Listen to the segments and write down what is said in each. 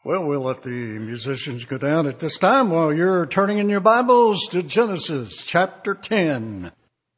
Well, we'll let the musicians go down at this time while you're turning in your Bibles to Genesis chapter 10.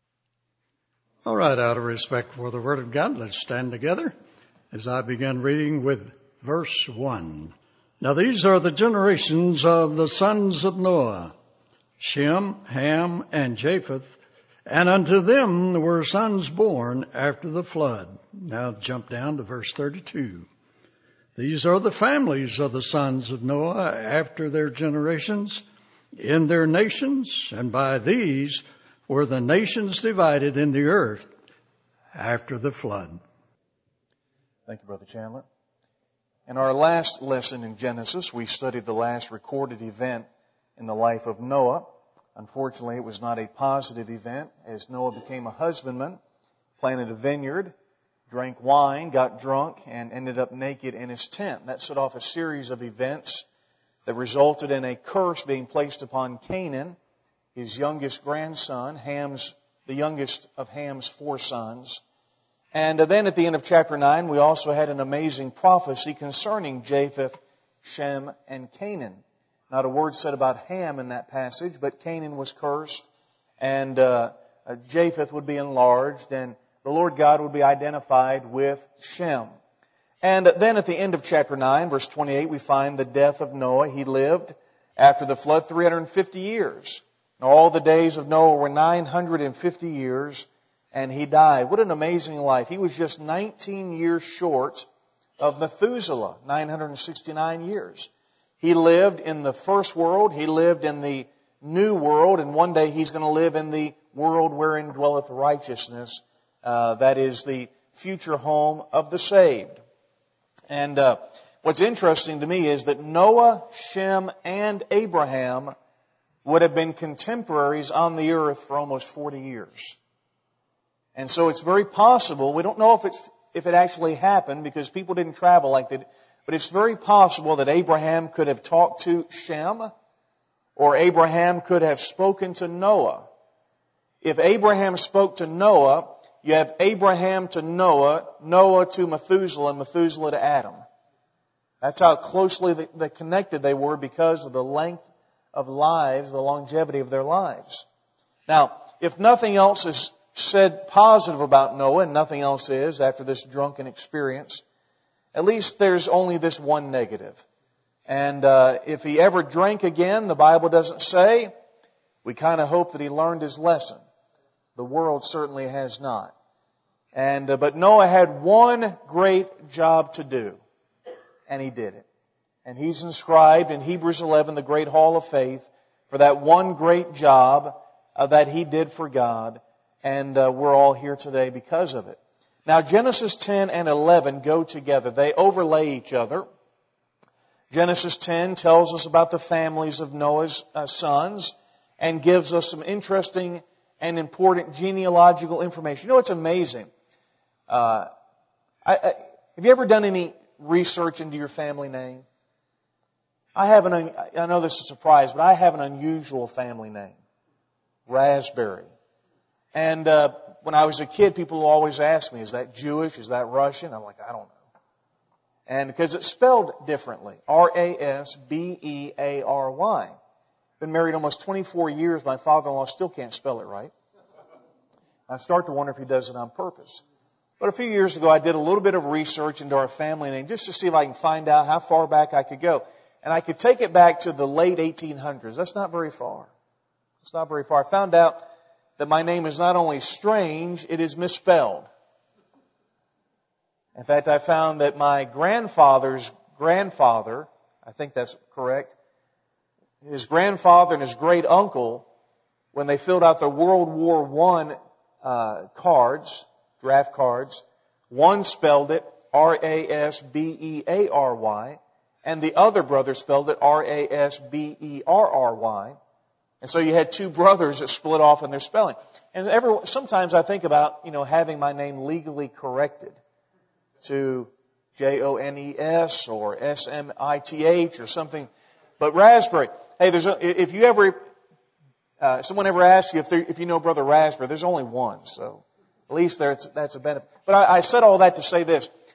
All right, out of respect for the Word of God, let's stand together as I begin reading with verse 1. Now these are the generations of the sons of Noah, Shem, Ham, and Japheth, and unto them were sons born after the flood. Now jump down to verse 32. These are the families of the sons of Noah after their generations, in their nations, and by these were the nations divided in the earth after the flood. Thank you, Brother Chandler. In our last lesson in Genesis, we studied the last recorded event in the life of Noah. Unfortunately, it was not a positive event, as Noah became a husbandman, planted a vineyard, drank wine, got drunk, and ended up naked in his tent. That set off a series of events that resulted in a curse being placed upon Canaan, his youngest grandson, the youngest of Ham's 4 sons. And then at the end of chapter 9, we also had an amazing prophecy concerning Japheth, Shem, and Canaan. Not a word said about Ham in that passage, but Canaan was cursed, and Japheth would be enlarged, and the Lord God would be identified with Shem. And then at the end of chapter 9, verse 28, we find the death of Noah. He lived after the flood 350 years. Now, all the days of Noah were 950 years, and he died. What an amazing life. He was just 19 years short of Methuselah, 969 years. He lived in the first world. He lived in the new world, and one day he's going to live in the world wherein dwelleth righteousness. That is the future home of the saved. And what's interesting to me is that Noah, Shem, and Abraham would have been contemporaries on the earth for almost 40 years. And so it's very possible, we don't know if it actually happened because people didn't travel like that, but it's very possible that Abraham could have talked to Shem, or Abraham could have spoken to Noah. If Abraham spoke to Noah, you have Abraham to Noah, Noah to Methuselah, and Methuselah to Adam. That's how closely connected they were because of the length of lives, the longevity of their lives. Now, if nothing else is said positive about Noah, and nothing else is after this drunken experience, at least there's only this one negative. And if he ever drank again, the Bible doesn't say. We kind of hope that he learned his lesson. The world certainly has not. But Noah had one great job to do, and he did it. And he's inscribed in Hebrews 11, the great hall of faith, for that one great job that he did for God, and we're all here today because of it. Now, Genesis 10 and 11 go together. They overlay each other. Genesis 10 tells us about the families of Noah's sons and gives us some interesting and important genealogical information. You know, it's amazing. Have you ever done any research into your family name? I know this is a surprise, but I have an unusual family name. Raspberry. And when I was a kid, people always ask me, is that Jewish? Is that Russian? I'm like, I don't know. And because it's spelled differently. Rasbeary. Been married almost 24 years. My father-in-law still can't spell it right. I start to wonder if he does it on purpose. But a few years ago, I did a little bit of research into our family name just to see if I can find out how far back I could go. And I could take it back to the late 1800s. That's not very far. It's not very far. I found out that my name is not only strange, it is misspelled. In fact, I found that my grandfather's grandfather, I think that's correct, his grandfather and his great uncle, when they filled out the World War I cards, draft cards, one spelled it Rasbeary, and the other brother spelled it Rasberry. And so you had two brothers that split off in their spelling. And sometimes I think about, having my name legally corrected to Jones or Smith or something. But Raspberry. Hey, if you ever, someone ever asks you if you know Brother Raspberry, there's only one, so at least that's a benefit. But I said all that to say this.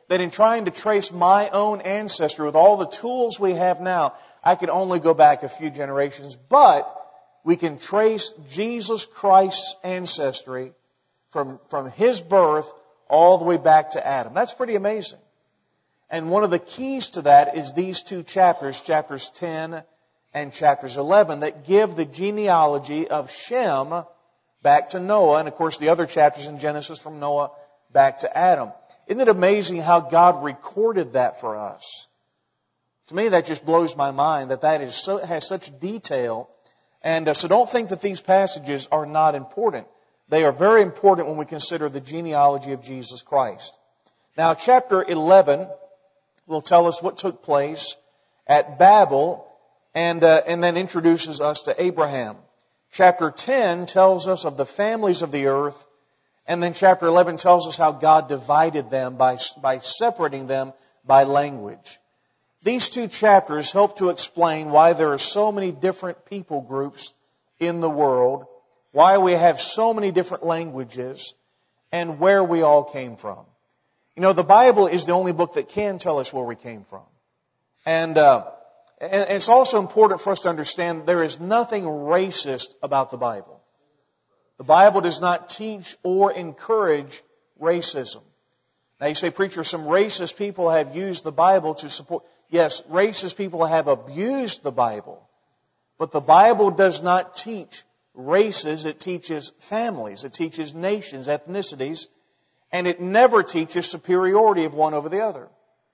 that in trying to trace my own ancestry with all the tools we have now, I could only go back a few generations. But we can trace Jesus Christ's ancestry from His birth all the way back to Adam. That's pretty amazing. And one of the keys to that is these two chapters, chapters 10 and chapters 11, that give the genealogy of Shem back to Noah. And of course the other chapters in Genesis from Noah back to Adam. Isn't it amazing how God recorded that for us? To me, that just blows my mind that has such detail. And so don't think that these passages are not important. They are very important when we consider the genealogy of Jesus Christ. Now, chapter 11 will tell us what took place at Babel and then introduces us to Abraham. Chapter 10 tells us of the families of the earth, and then chapter 11 tells us how God divided them by separating them by language. These two chapters help to explain why there are so many different people groups in the world, why we have so many different languages, and where we all came from. You know, the Bible is the only book that can tell us where we came from. And it's also important for us to understand there is nothing racist about the Bible. The Bible does not teach or encourage racism. Now you say, preacher, some racist people have used the Bible to support. Yes, racist people have abused the Bible. But the Bible does not teach races. It teaches families. It teaches nations, ethnicities. And it never teaches superiority of one over the other.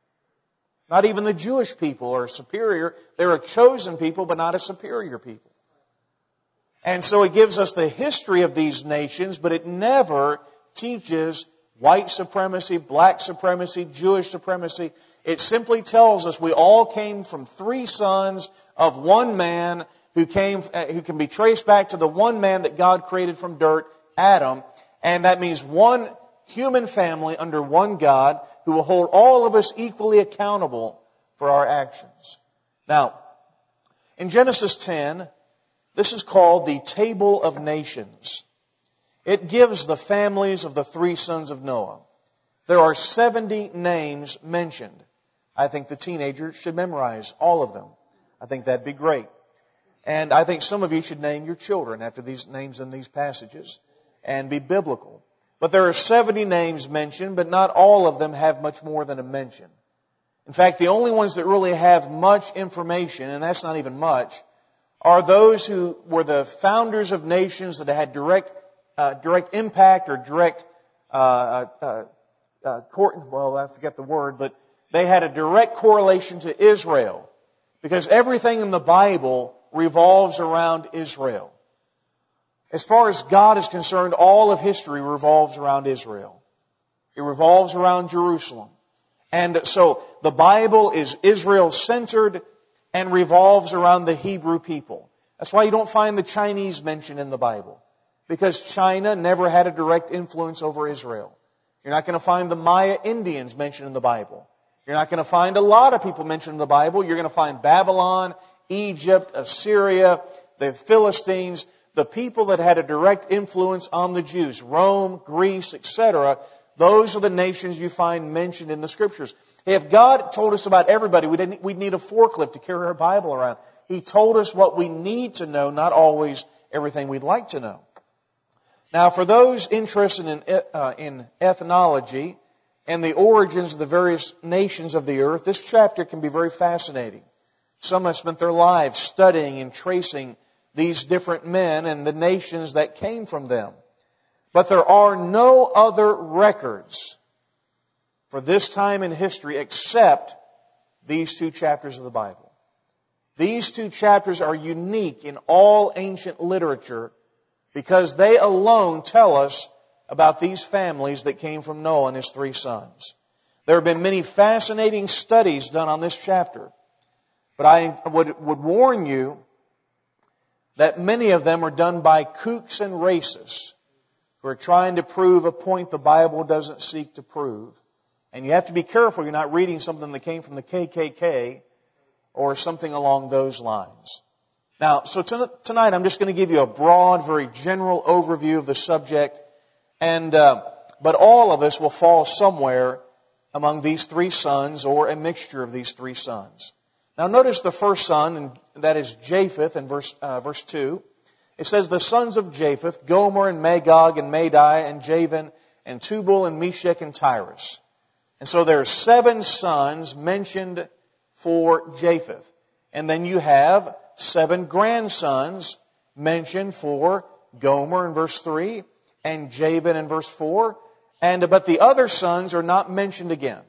Not even the Jewish people are superior. They're a chosen people, but not a superior people. And so it gives us the history of these nations, but it never teaches white supremacy, black supremacy, Jewish supremacy. It simply tells us we all came from three sons of one man who can be traced back to the one man that God created from dirt, Adam. And that means one human family under one God who will hold all of us equally accountable for our actions. Now, in Genesis 10, this is called the Table of Nations. It gives the families of the three sons of Noah. There are 70 names mentioned. I think the teenagers should memorize all of them. I think that'd be great. And I think some of you should name your children after these names in these passages and be biblical. But there are 70 names mentioned, but not all of them have much more than a mention. In fact, the only ones that really have much information, and that's not even much, are those who were the founders of nations that had direct impact or direct I forget the word, but they had a direct correlation to Israel. Because everything in the Bible revolves around Israel. As far as God is concerned, all of history revolves around Israel. It revolves around Jerusalem. And so the Bible is Israel-centered and revolves around the Hebrew people. That's why you don't find the Chinese mentioned in the Bible. Because China never had a direct influence over Israel. You're not going to find the Maya Indians mentioned in the Bible. You're not going to find a lot of people mentioned in the Bible. You're going to find Babylon, Egypt, Assyria, the Philistines, the people that had a direct influence on the Jews, Rome, Greece, etc. Those are the nations you find mentioned in the Scriptures. If God told us about everybody, we'd need a forklift to carry our Bible around. He told us what we need to know, not always everything we'd like to know. Now, for those interested in ethnology and the origins of the various nations of the earth, this chapter can be very fascinating. Some have spent their lives studying and tracing these different men and the nations that came from them. But there are no other records for this time in history except these two chapters of the Bible. These two chapters are unique in all ancient literature because they alone tell us about these families that came from Noah and his three sons. There have been many fascinating studies done on this chapter. But I would warn you that many of them are done by kooks and racists who are trying to prove a point the Bible doesn't seek to prove. And you have to be careful you're not reading something that came from the KKK or something along those lines. Now, so tonight I'm just going to give you a broad, very general overview of the subject. But all of us will fall somewhere among these three sons, or a mixture of these three sons. Now notice the first son, and that is Japheth in verse 2. It says, the sons of Japheth, Gomer and Magog and Madai and Javan and Tubal and Meshech and Tyrus. And so there are 7 sons mentioned for Japheth. And then you have 7 grandsons mentioned for Gomer in verse 3 and Javan in verse 4. But the other sons are not mentioned again.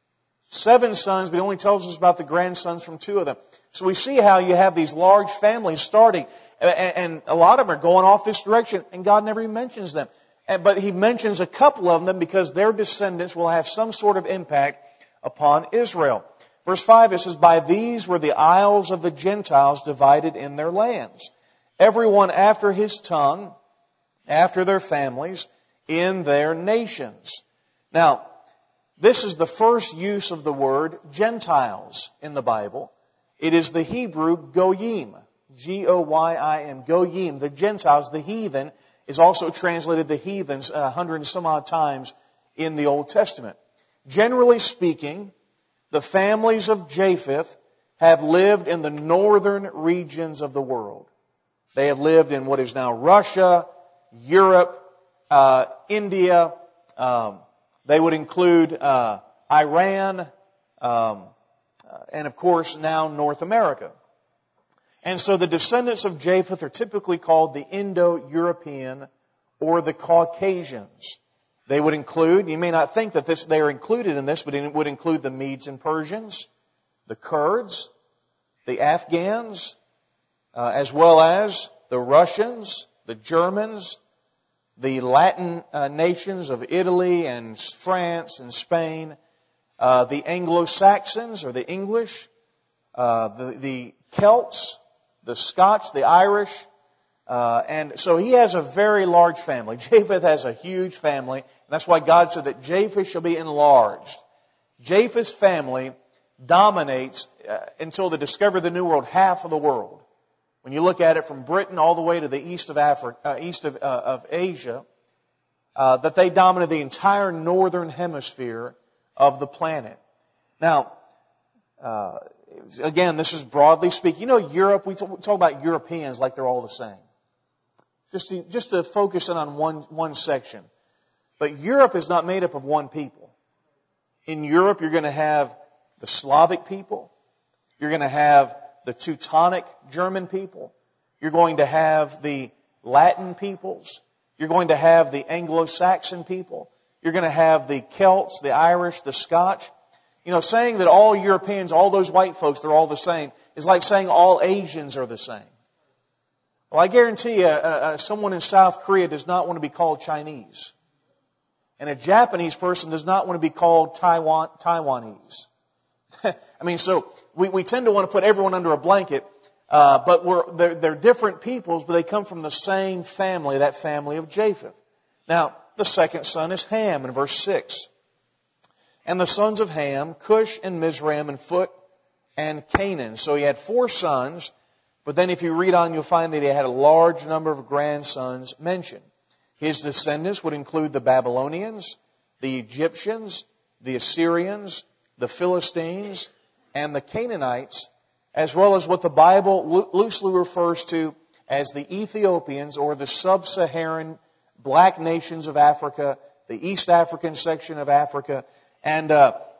7 sons, but it only tells us about the grandsons from 2 of them. So we see how you have these large families starting, and a lot of them are going off this direction, and God never even mentions them. But He mentions a couple of them because their descendants will have some sort of impact upon Israel. Verse 5, it says, by these were the isles of the Gentiles divided in their lands, everyone after his tongue, after their families, in their nations. Now, this is the first use of the word Gentiles in the Bible. It is the Hebrew goyim, G-O-Y-I-M, goyim. The Gentiles, the heathen, is also translated the heathens 100 and some odd times in the Old Testament. Generally speaking, the families of Japheth have lived in the northern regions of the world. They have lived in what is now Russia, Europe, India. They would include Iran, and of course now North America. And so the descendants of Japheth are typically called the Indo-European or the Caucasians. They would include, you may not think that they are included in this, but it would include the Medes and Persians, the Kurds, the Afghans, as well as the Russians, the Germans, the Latin nations of Italy and France and Spain, the Anglo-Saxons or the English, the Celts, the Scots, the Irish, and so he has a very large family. Japheth has a huge family, and that's why God said that Japheth shall be enlarged. Japheth's family dominates, until the discovery of the New World, half of the world. When you look at it from Britain all the way to the east of Africa, east of Asia, that they dominate the entire northern hemisphere of the planet. Now, again, this is broadly speaking. You know, Europe, we talk about Europeans like they're all the same. Just to focus in on one section. But Europe is not made up of one people. In Europe, you're going to have the Slavic people. You're going to have the Teutonic German people. You're going to have the Latin peoples. You're going to have the Anglo-Saxon people. You're going to have the Celts, the Irish, the Scotch. You know, saying that all Europeans, all those white folks, they're all the same, is like saying all Asians are the same. Well, I guarantee you, someone in South Korea does not want to be called Chinese. And a Japanese person does not want to be called Taiwanese. I mean, so we tend to want to put everyone under a blanket, but they're different peoples, but they come from the same family, that family of Japheth. Now, the second son is Ham in verse 6. And the sons of Ham, Cush and Mizraim and Phut and Canaan. So he had 4 sons, but then if you read on, you'll find that he had a large number of grandsons mentioned. His descendants would include the Babylonians, the Egyptians, the Assyrians, the Philistines, and the Canaanites, as well as what the Bible loosely refers to as the Ethiopians or the sub-Saharan black nations of Africa, the East African section of Africa. And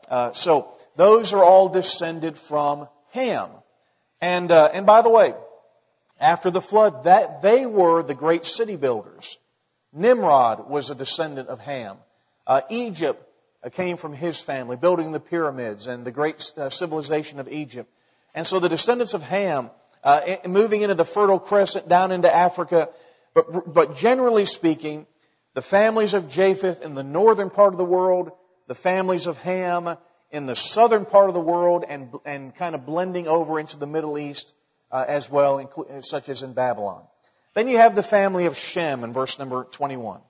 so those are all descended from Ham. And by the way, after the flood, that they were the great city builders. Nimrod was a descendant of Ham. Egypt came from his family, building the pyramids and the great civilization of Egypt. And so the descendants of Ham, moving into the Fertile Crescent down into Africa, but generally speaking, the families of Japheth in the northern part of the world, the families of Ham in the southern part of the world, and kind of blending over into the Middle East as well, such as in Babylon. Then you have the family of Shem in verse number 21.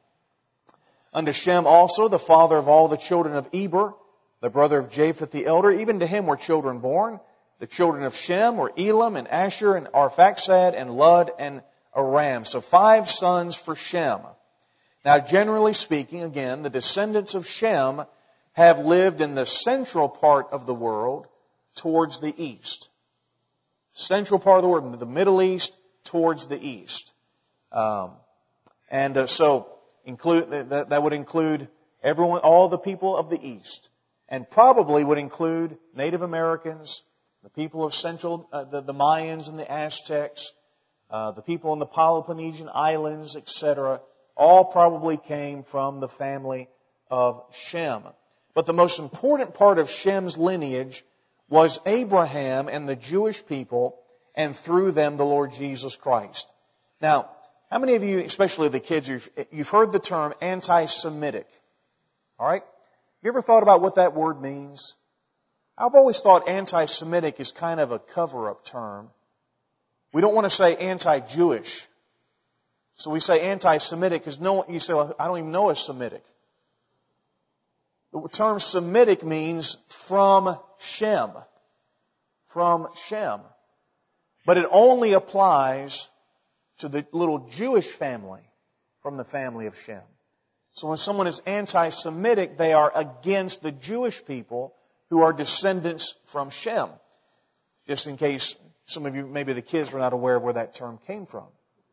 Unto Shem also, the father of all the children of Eber, the brother of Japheth the elder, even to him were children born. The children of Shem were Elam and Asher and Arphaxad and Lud and Aram. So 5 sons for Shem. Now, generally speaking, again, the descendants of Shem have lived in the central part of the world towards the east. Central part of the world, the Middle East towards the east. So that would include everyone, all the people of the east, and probably would include Native Americans, the people of Central, the Mayans and the Aztecs, the people in the Peloponnesian Islands, etc. All probably came from the family of Shem. But the most important part of Shem's lineage was Abraham and the Jewish people, and through them the Lord Jesus Christ. Now, how many of you, especially the kids, you've heard the term anti-Semitic? All right? You ever thought about what that word means? I've always thought anti-Semitic is kind of a cover-up term. We don't want to say anti-Jewish. So we say anti-Semitic because you say, well, I don't even know a Semitic. The term Semitic means from Shem. From Shem. But it only applies to the little Jewish family from the family of Shem. So when someone is anti-Semitic, they are against the Jewish people who are descendants from Shem. Just in case some of you, maybe the kids, were not aware of where that term came from.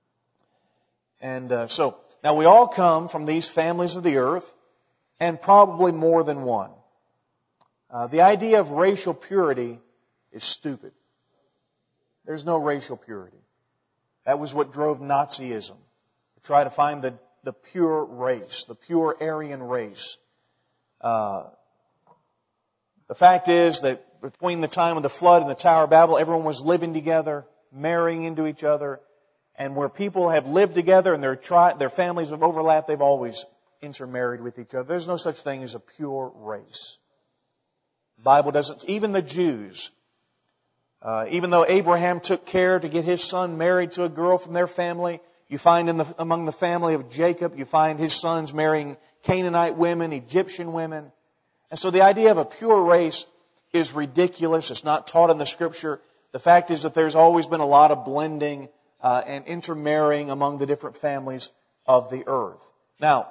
And so, now we all come from these families of the earth, and probably more than one. The idea of racial purity is stupid. There's no racial purity. That was what drove Nazism. To try to find the pure race, the pure Aryan race. The fact is that between the time of the flood and the Tower of Babel, everyone was living together, marrying into each other. And where people have lived together and their families have overlapped, they've always intermarried with each other. There's no such thing as a pure race. The Bible doesn't, even the Jews, even though Abraham took care to get his son married to a girl from their family, you find among the family of Jacob, you find his sons marrying Canaanite women, Egyptian women. And so the idea of a pure race is ridiculous. It's not taught in the Scripture. The fact is that there's always been a lot of blending and intermarrying among the different families of the earth. Now,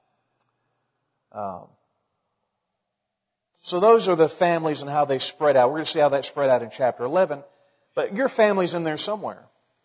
so those are the families and how they spread out. We're going to see how that spread out in chapter 11. But your family's in there somewhere.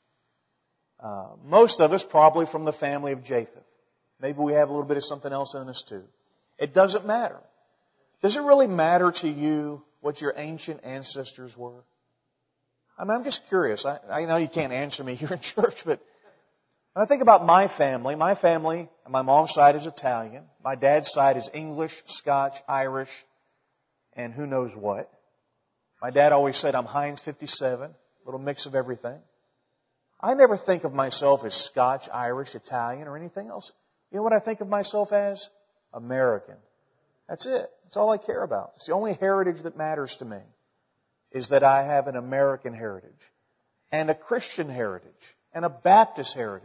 Most of us probably from the family of Japheth. Maybe we have a little bit of something else in us too. It doesn't matter. Does it really matter to you what your ancient ancestors were? I mean, I'm just curious. I know you can't answer me here in church, but when I think about my family, on my mom's side is Italian. My dad's side is English, Scotch, Irish, and who knows what. My dad always said I'm Heinz 57, a little mix of everything. I never think of myself as Scotch, Irish, Italian, or anything else. You know what I think of myself as? American. That's it. That's all I care about. It's the only heritage that matters to me, is that I have an American heritage and a Christian heritage and a Baptist heritage.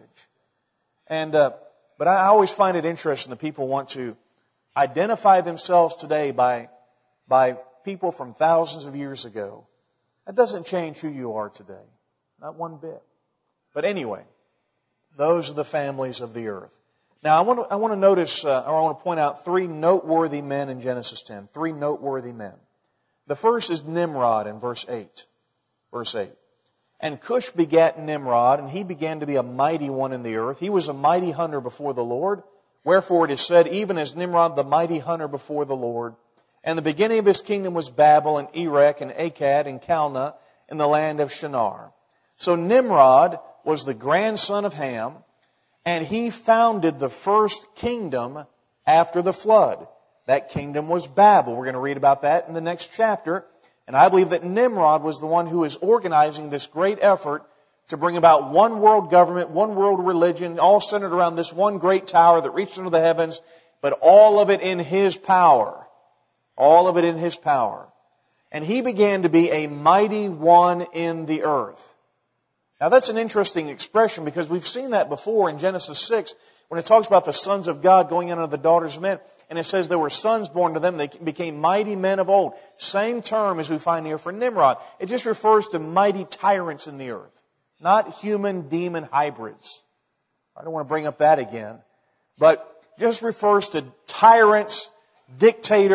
But I always find it interesting that people want to identify themselves today by people from thousands of years ago. That doesn't change who you are today. Not one bit. But anyway, those are the families of the earth. Now, I want to notice, or I want to point out three noteworthy men in Genesis 10. Three noteworthy men. The first is Nimrod in verse 8. Verse 8. And Cush begat Nimrod, and he began to be a mighty one in the earth. He was a mighty hunter before the Lord. Wherefore it is said, even as Nimrod the mighty hunter before the Lord. And the beginning of his kingdom was Babel and Erech and Akkad and Calneh in the land of Shinar. So Nimrod was the grandson of Ham, and he founded the first kingdom after the flood. That kingdom was Babel. We're going to read about that in the next chapter. And I believe that Nimrod was the one who is organizing this great effort to bring about one world government, one world religion, all centered around this one great tower that reached into the heavens, but all of it in his power. All of it in his power. And he began to be a mighty one in the earth. Now that's an interesting expression because we've seen that before in Genesis 6 when it talks about the sons of God going in unto the daughters of men. And it says there were sons born to them. They became mighty men of old. Same term as we find here for Nimrod. It just refers to mighty tyrants in the earth. Not human demon hybrids. I don't want to bring up that again. But just refers to tyrants, dictators,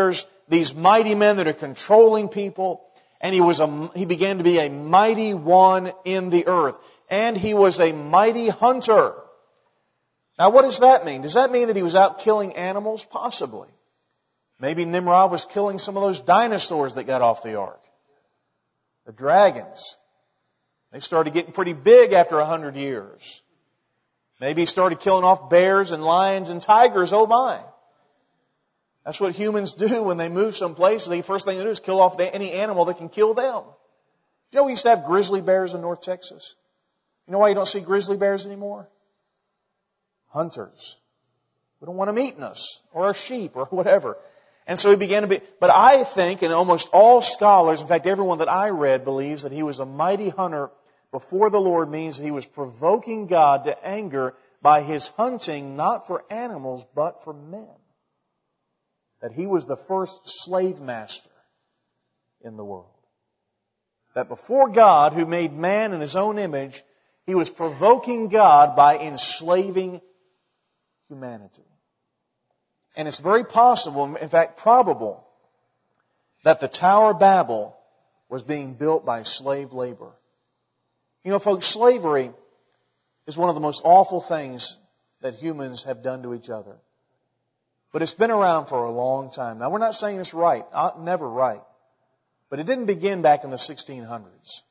these mighty men that are controlling people, and he began to be a mighty one in the earth. And he was a mighty hunter. Now what does that mean? Does that mean that he was out killing animals? Possibly. Maybe Nimrod was killing some of those dinosaurs that got off the ark. The dragons. They started getting pretty big after 100 years. Maybe he started killing off bears and lions and tigers. Oh my. That's what humans do when they move someplace. The first thing they do is kill off any animal that can kill them. You know we used to have grizzly bears in North Texas? You know why you don't see grizzly bears anymore? Hunters. We don't want them eating us or our sheep or whatever. And so he began to be, but I think, and almost all scholars, in fact everyone that I read believes that he was a mighty hunter before the Lord means he was provoking God to anger by his hunting not for animals but for men. That he was the first slave master in the world. That before God, who made man in his own image, he was provoking God by enslaving humanity. And it's very possible, in fact probable, that the Tower of Babel was being built by slave labor. You know, folks, slavery is one of the most awful things that humans have done to each other. But it's been around for a long time. Now, we're not saying it's right. Never right. But it didn't begin back in the 1600s.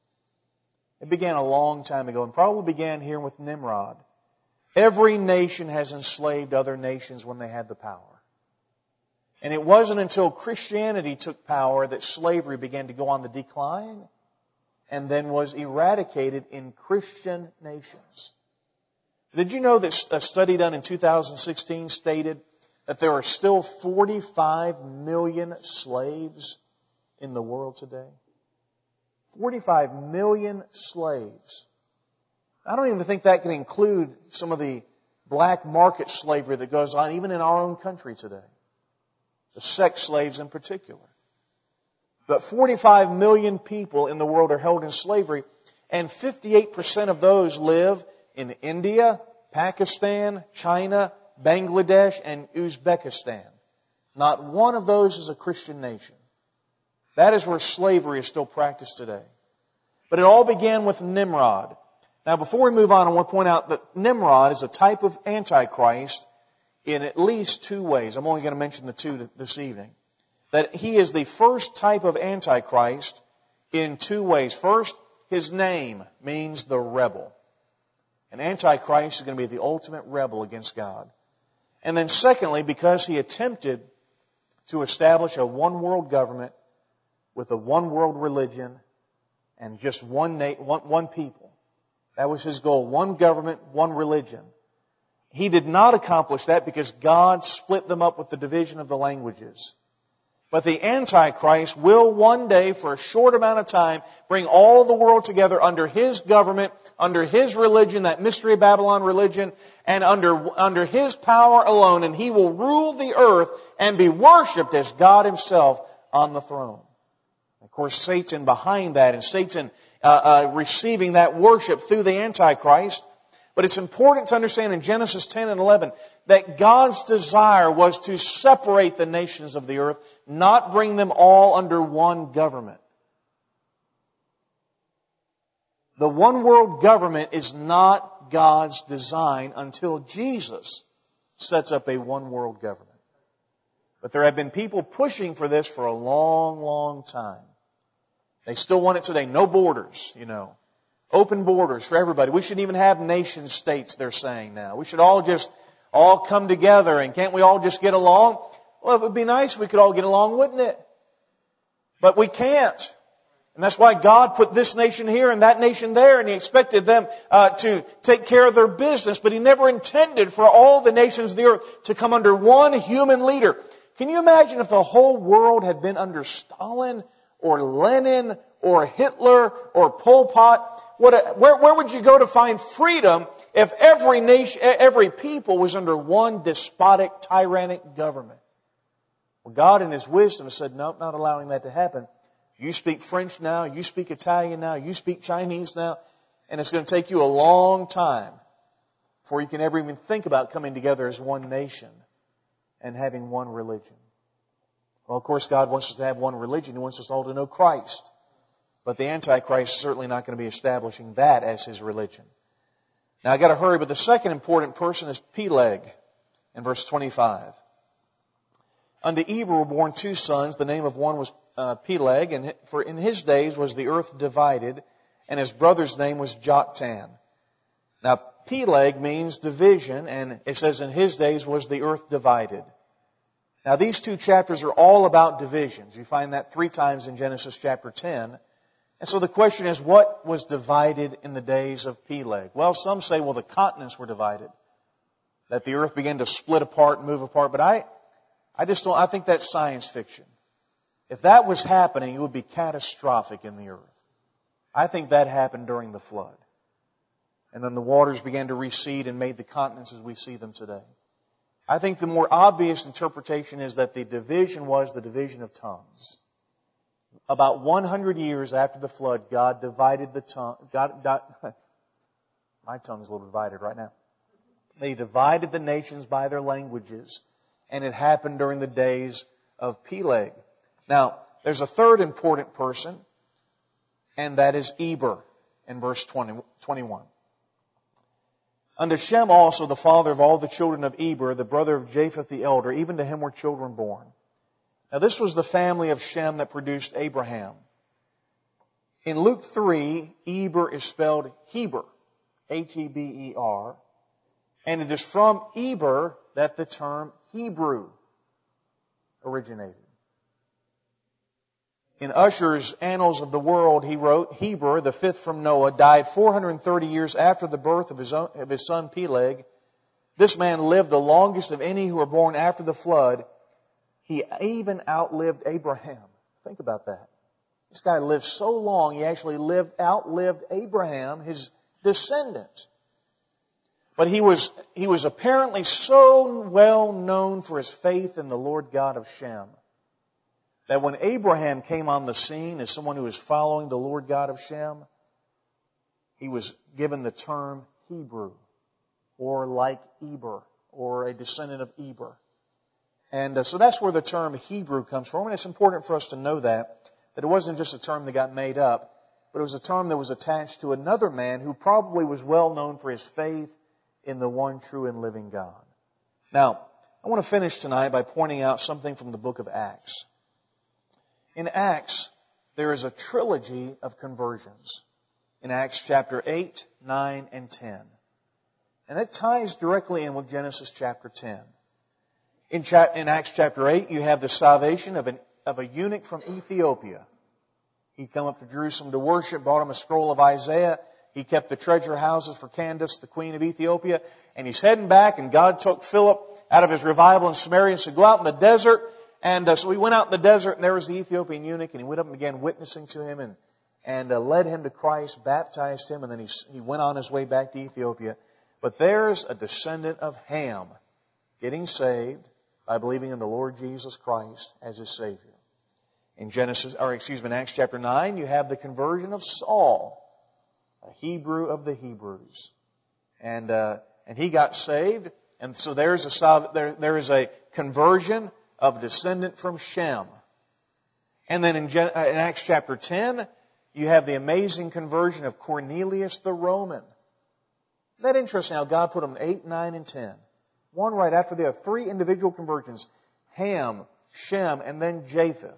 It began a long time ago and probably began here with Nimrod. Every nation has enslaved other nations when they had the power. And it wasn't until Christianity took power that slavery began to go on the decline and then was eradicated in Christian nations. Did you know that a study done in 2016 stated that there are still 45 million slaves in the world today? 45 million slaves. I don't even think that can include some of the black market slavery that goes on even in our own country today. The sex slaves in particular. But 45 million people in the world are held in slavery, and 58% of those live in India, Pakistan, China, Bangladesh, and Uzbekistan. Not one of those is a Christian nation. That is where slavery is still practiced today. But it all began with Nimrod. Now, before we move on, I want to point out that Nimrod is a type of Antichrist in at least two ways. I'm only going to mention the two this evening. That he is the first type of Antichrist in two ways. First, his name means the rebel. And Antichrist is going to be the ultimate rebel against God. And then secondly, because he attempted to establish a one world government with a one world religion and just one people. That was his goal. One government, one religion. He did not accomplish that because God split them up with the division of the languages. But the Antichrist will one day, for a short amount of time, bring all the world together under his government, under his religion, that Mystery Babylon religion, and under his power alone. And he will rule the earth and be worshipped as God himself on the throne. Of course, Satan behind that, and Satan receiving that worship through the Antichrist. But it's important to understand in Genesis 10 and 11 that God's desire was to separate the nations of the earth, not bring them all under one government. The one world government is not God's design until Jesus sets up a one world government. But there have been people pushing for this for a long, long time. They still want it today. No borders, Open borders for everybody. We shouldn't even have nation states, they're saying now. We should all come together, and can't we all just get along? Well, it would be nice if we could all get along, wouldn't it? But we can't. And that's why God put this nation here and that nation there, and He expected them to take care of their business, but He never intended for all the nations of the earth to come under one human leader. Can you imagine if the whole world had been under Stalin or Lenin or Hitler or Pol Pot? Where would you go to find freedom if every nation, every people was under one despotic, tyrannic government? Well, God in His wisdom said, nope, not allowing that to happen. You speak French now, you speak Italian now, you speak Chinese now, and it's going to take you a long time before you can ever even think about coming together as one nation and having one religion. Well, of course, God wants us to have one religion. He wants us all to know Christ. But the Antichrist is certainly not going to be establishing that as his religion. Now, I've got to hurry, but the second important person is Peleg in verse 25. Unto Eber were born two sons. The name of one was Peleg, and for in his days was the earth divided, and his brother's name was Joktan. Now, Peleg means division, and it says in his days was the earth divided. Now, these two chapters are all about divisions. You find that 3 times in Genesis chapter 10. And so the question is, what was divided in the days of Peleg? Well, some say, well, the continents were divided, that the earth began to split apart and move apart. But I think that's science fiction. If that was happening, it would be catastrophic in the earth. I think that happened during the flood. And then the waters began to recede and made the continents as we see them today. I think the more obvious interpretation is that the division was the division of tongues. About 100 years after the flood, God divided the tongue. My tongue's a little divided right now. They divided the nations by their languages, and it happened during the days of Peleg. Now, there's a third important person, and that is Eber in verse 21. Unto Shem also, the father of all the children of Eber, the brother of Japheth the elder, even to him were children born. Now, this was the family of Shem that produced Abraham. In Luke 3, Eber is spelled Heber, Heber, and it is from Eber that the term Hebrew originated. In Ussher's Annals of the World, he wrote, Heber, the fifth from Noah, died 430 years after the birth of his son Peleg. This man lived the longest of any who were born after the flood. He even outlived Abraham. Think about that. This guy lived so long, he actually outlived Abraham, his descendant. But he was apparently so well known for his faith in the Lord God of Shem that when Abraham came on the scene as someone who was following the Lord God of Shem, he was given the term Hebrew, or like Eber, or a descendant of Eber. And so that's where the term Hebrew comes from. And it's important for us to know that it wasn't just a term that got made up, but it was a term that was attached to another man who probably was well known for his faith in the one true and living God. Now, I want to finish tonight by pointing out something from the book of Acts. In Acts, there is a trilogy of conversions. In Acts chapter 8, 9, and 10. And it ties directly in with Genesis chapter 10. In Acts chapter 8, you have the salvation of a eunuch from Ethiopia. He'd come up to Jerusalem to worship, brought him a scroll of Isaiah. He kept the treasure houses for Candace, the queen of Ethiopia. And he's heading back, and God took Philip out of his revival in Samaria and said, go out in the desert. And so he went out in the desert, and there was the Ethiopian eunuch, and he went up and began witnessing to him and led him to Christ, baptized him, and then he went on his way back to Ethiopia. But there's a descendant of Ham getting saved by believing in the Lord Jesus Christ as his Savior. In Acts chapter 9, you have the conversion of Saul, a Hebrew of the Hebrews. And he got saved, and so there is a conversion of a descendant from Shem. And then in Acts chapter 10, you have the amazing conversion of Cornelius the Roman. Isn't that interesting how God put them 8, 9, and 10? One right after the other. 3 individual conversions. Ham, Shem, and then Japheth.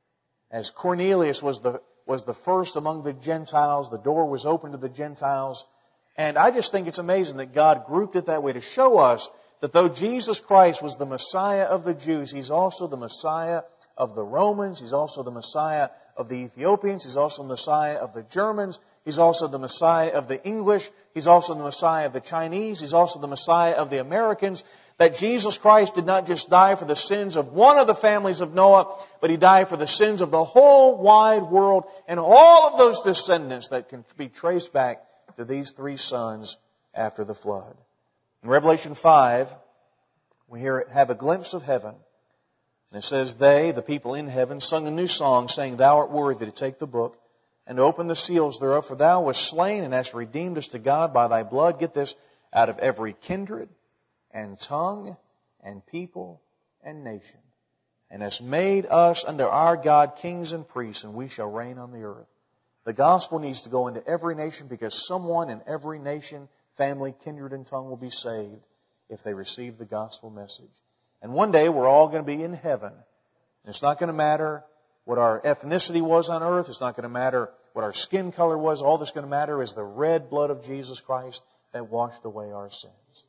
As Cornelius was the first among the Gentiles, the door was open to the Gentiles. And I just think it's amazing that God grouped it that way to show us that though Jesus Christ was the Messiah of the Jews, He's also the Messiah of the Romans. He's also the Messiah of the Ethiopians. He's also the Messiah of the Germans. He's also the Messiah of the English. He's also the Messiah of the Chinese. He's also the Messiah of the Americans. That Jesus Christ did not just die for the sins of one of the families of Noah, but He died for the sins of the whole wide world and all of those descendants that can be traced back to these 3 sons after the flood. In Revelation 5, we have a glimpse of heaven. And it says, they, the people in heaven, sung a new song, saying, Thou art worthy to take the book and to open the seals thereof, for Thou wast slain and hast redeemed us to God by Thy blood. Get this, out of every kindred and tongue and people and nation, and has made us unto our God kings and priests, and we shall reign on the earth. The gospel needs to go into every nation because someone in every nation, family, kindred, and tongue will be saved if they receive the gospel message. And one day we're all going to be in heaven. And it's not going to matter what our ethnicity was on earth. It's not going to matter what our skin color was. All that's going to matter is the red blood of Jesus Christ that washed away our sins.